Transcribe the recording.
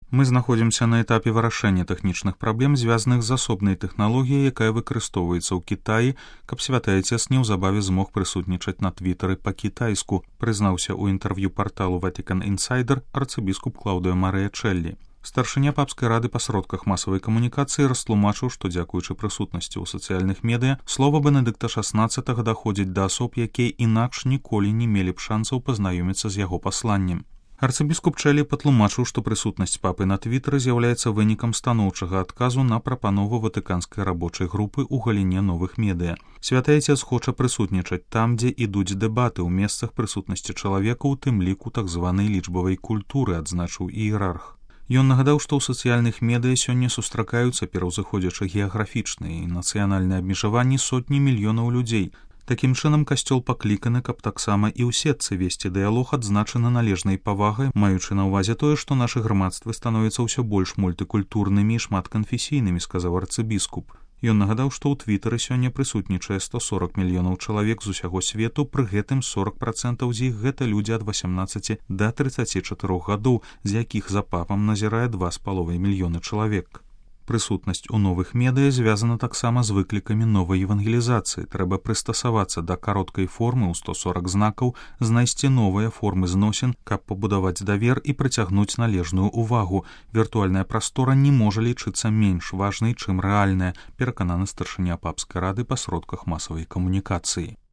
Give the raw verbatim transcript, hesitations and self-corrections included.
Мы знаходзімся на этапе вырашэння тэхнічных праблем, звязаных з асобнай тэхналогіяй, якая выкарыстоўваецца ў Кітаі, каб святы айцец неўзабаве змог прысутнічаць на твітары па-кітайску, прызнаўся ў інтэрв'ю парталу Vatican Insider арцыбіскуп Клаўдыо Марыя Чэллі. Старшыня папскай рады па сродках масавай камунікацыі растлумачыў, што дзякуючы прысутнасці ў сацыяльных медыя слова Бенедыкта шаснаццатага даходзіць да асоб, якія інакш ніколі не мелі б шансаў пазнаёміцца з яго пасланнем. Арцыбіскуп Чэллі патлумачыў, што прысутнасць папы на твітары з'яўляецца вынікам станоўчага адказу на прапанову ватыканскай рабочай групы ў галіне новых медыя. Святы айцец хоча прысутнічаць там, дзе ідуць дэбаты ў месцах прысутнасці чалавека, у тым ліку так званай лічбавай культуры, адзначыў іерарх. Ён нагадаў, што ў сацыяльных медыя сёння сустракаюцца пераўзыходзячы геаграфічныя і нацыянальныя абмежаванні сотні мільёнаў людзей. Такім чынам, касцёл пакліканы, каб таксама і ў сетцы весці дыялог, адзначаны належнай павагай, маючы на ўвазе тое, што нашы грамадствы становяцца ўсё больш мультыкультурнымі і шматканфесійнымі, сказаў арцыбіскуп. Ён нагадаў, што ў твітары сёння прысутнічае сто сорок мільёнаў чалавек з усяго свету, пры гэтым сорок працэнтаў з іх гэта людзі ад васямнаццаці да трыццаці чатырох гадоў, з якіх за папам назірае два з паловай мільёны чалавек. Прысутнасць у новых медыя звязана таксама з выклікамі новай евангелізацыі. Трэба прыстасавацца да кароткай формы ў сто сорак знакаў, знайсці новыя формы зносін, каб пабудаваць давер і прыцягнуць належную ўвагу. Віртуальная прастора не можа лічыцца менш важнай, чым рэальная, перакананы старшыня папскай рады па сродках масавай камунікацыі.